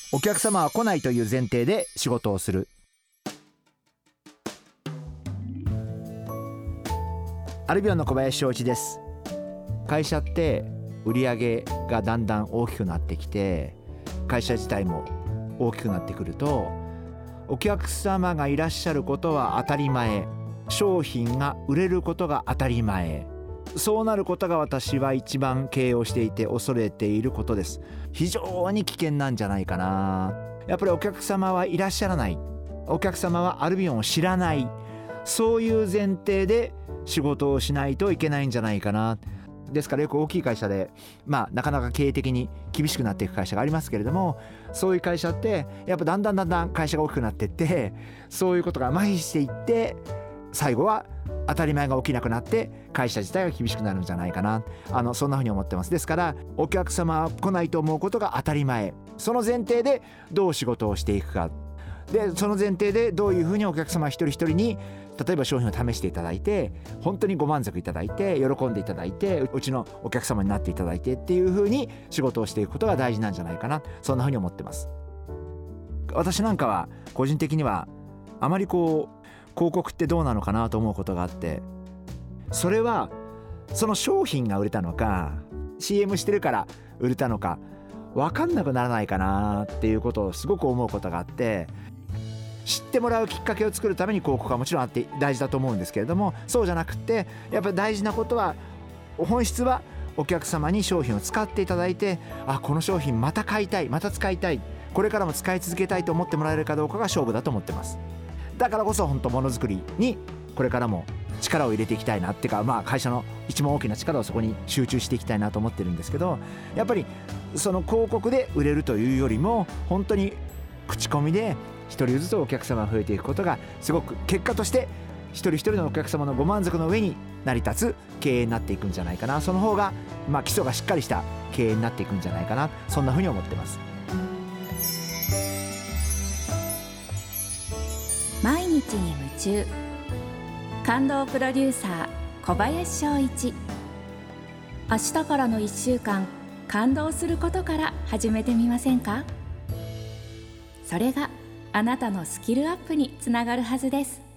お客様は来ないという前提で仕事をする。アルビオンの小林翔一です。会社って売上がだんだん大きくなってきて、会社自体も大きくなってくると、お客様がいらっしゃることは当たり前、商品が売れることが当たり前、そうなることが私は一番経営をしていて恐れていることです。非常に危険なんじゃないかな。やっぱりお客様はいらっしゃらない、お客様はアルビオンを知らない、そういう前提で仕事をしないといけないんじゃないかな。ですからよく大きい会社で、なかなか経営的に厳しくなっていく会社がありますけれども、そういう会社ってやっぱだんだん会社が大きくなっていって、そういうことが麻痺していって、最後は当たり前が起きなくなって会社自体が厳しくなるんじゃないかな。そんなふうに思ってます。ですからお客様は来ないと思うことが当たり前、その前提でどう仕事をしていくかで、その前提でどういうふうにお客様一人一人に例えば商品を試していただいて、本当にご満足いただいて喜んでいただいて、うちのお客様になっていただいてっていうふうに仕事をしていくことが大事なんじゃないかな、そんなふうに思ってます。私なんかは個人的にはあまり広告ってどうなのかなと思うことがあって、それはその商品が売れたのか CM してるから売れたのか分かんなくならないかなっていうことをすごく思うことがあって、知ってもらうきっかけを作るために広告はもちろんあって大事だと思うんですけれども、そうじゃなくてやっぱり大事なことは、本質はお客様に商品を使っていただいて、この商品また買いたい、また使いたい、これからも使い続けたいと思ってもらえるかどうかが勝負だと思ってます。だからこそ本当ものづくりにこれからも力を入れていきたいなっていうか、会社の一番大きな力をそこに集中していきたいなと思ってるんですけど、やっぱりその広告で売れるというよりも、本当に口コミで一人ずつお客様が増えていくことがすごく結果として一人一人のお客様のご満足の上に成り立つ経営になっていくんじゃないかな。その方が基礎がしっかりした経営になっていくんじゃないかな、そんなふうに思ってます。 毎日に夢中、感動プロデューサー小林翔一。明日からの1週間、感動することから始めてみませんか？それがあなたのスキルアップにつながるはずです。